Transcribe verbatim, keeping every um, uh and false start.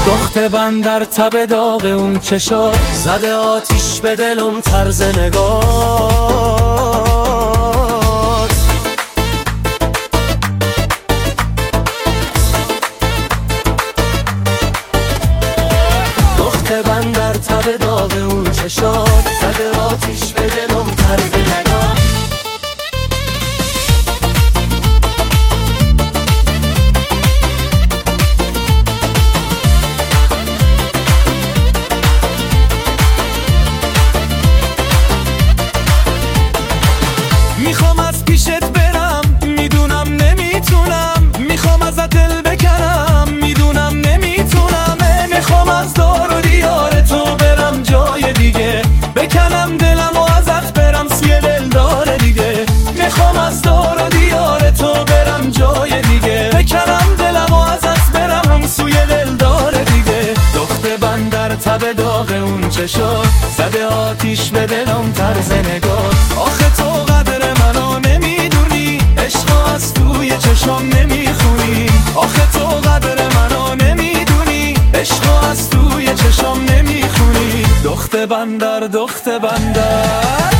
دخت بندر تب داغ اون چشات، زده آتیش به دلم طرز نگات. دخت بندر تب داغ اون چشات، زده آتیش به دلم طرز نگات. میخوام از پیشت برم، میدونم نمیتونم، میخوام ازت دل بکنم، میدونم نمیتونم. میخوام از دار و دیار تو برم جای دیگه، بکنم دلم و ازت برم سوی دلدار دیگه. میخوام از دار و دیار تو برم جای دیگه، بکنم دلم و ازت برم هم سوی دلدار دیگه. دخت بندر تب داغ اون چشات، زده آتیش به دلم طرز نگات. آخه تو قدر منو نمیدونی، عشق از توی چشم نمیخونی. آخه تو قدر منو نمیدونی، عشق از توی چشم نمیخونی. دخت بندر دخت بندر